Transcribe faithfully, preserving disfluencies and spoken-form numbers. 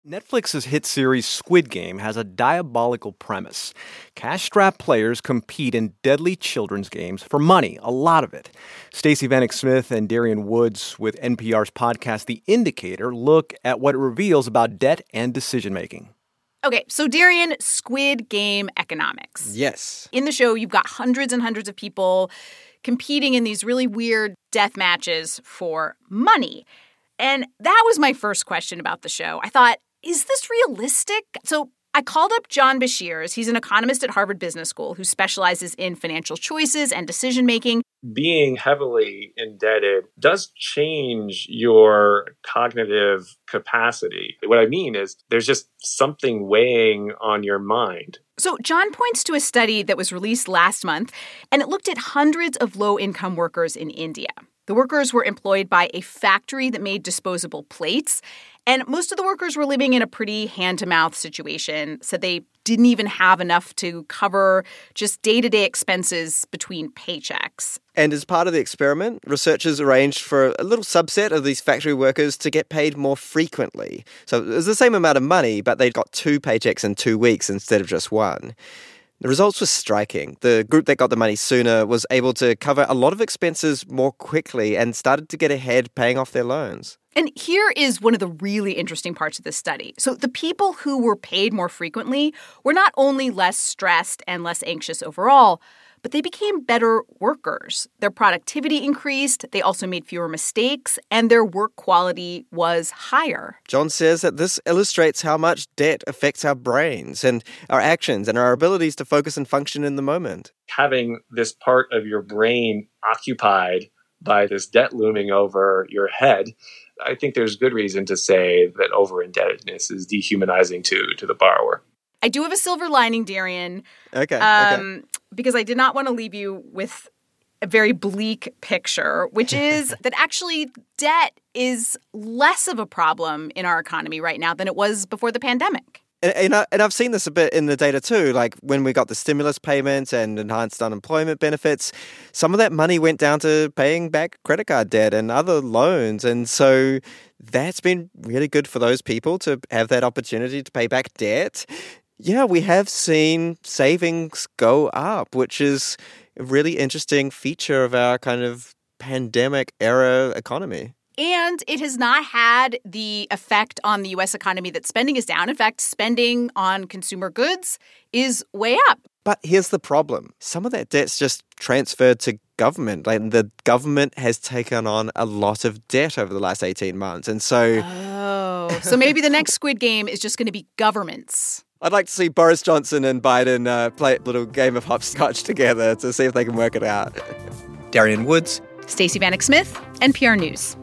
Netflix's hit series Squid Game has a diabolical premise. Cash-strapped players compete in deadly children's games for money, a lot of it. Stacey Vanek Smith and Darian Woods with N P R's podcast The Indicator look at what it reveals about debt and decision-making. Okay, so Darian, Squid Game economics. Yes. In the show, you've got hundreds and hundreds of people competing in these really weird death matches for money. And that was my first question about the show. I thought, is this realistic? So I called up John Beshears. He's an economist at Harvard Business School who specializes in financial choices and decision-making. Being heavily indebted does change your cognitive capacity. What I mean is there's just something weighing on your mind. So John points to a study that was released last month, and it looked at hundreds of low-income workers in India. The workers were employed by a factory that made disposable plates, and most of the workers were living in a pretty hand-to-mouth situation, so they didn't even have enough to cover just day-to-day expenses between paychecks. And as part of the experiment, researchers arranged for a little subset of these factory workers to get paid more frequently. So it was the same amount of money, but they got two paychecks in two weeks instead of just one. The results were striking. The group that got the money sooner was able to cover a lot of expenses more quickly and started to get ahead paying off their loans. And here is one of the really interesting parts of this study. So the people who were paid more frequently were not only less stressed and less anxious overall, but they became better workers. Their productivity increased, they also made fewer mistakes, and their work quality was higher. John says that this illustrates how much debt affects our brains and our actions and our abilities to focus and function in the moment. Having this part of your brain occupied by this debt looming over your head, I think there's good reason to say that over-indebtedness is dehumanizing to, to the borrower. I do have a silver lining, Darian. Okay, um, okay. Because I did not want to leave you with a very bleak picture, which is that actually debt is less of a problem in our economy right now than it was before the pandemic. And, and, I, and I've seen this a bit in the data too, like when we got the stimulus payments and enhanced unemployment benefits, some of that money went down to paying back credit card debt and other loans. And so that's been really good for those people to have that opportunity to pay back debt. Yeah, we have seen savings go up, which is a really interesting feature of our kind of pandemic era economy. And it has not had the effect on the U S economy that spending is down. In fact, spending on consumer goods is way up. But here's the problem. Some of that debt's just transferred to government. Like the government has taken on a lot of debt over the last eighteen months. And so... Oh, so maybe the next Squid Game is just going to be governments. I'd like to see Boris Johnson and Biden uh, play a little game of hopscotch together to see if they can work it out. Darian Woods, Stacey Vanek Smith, N P R News.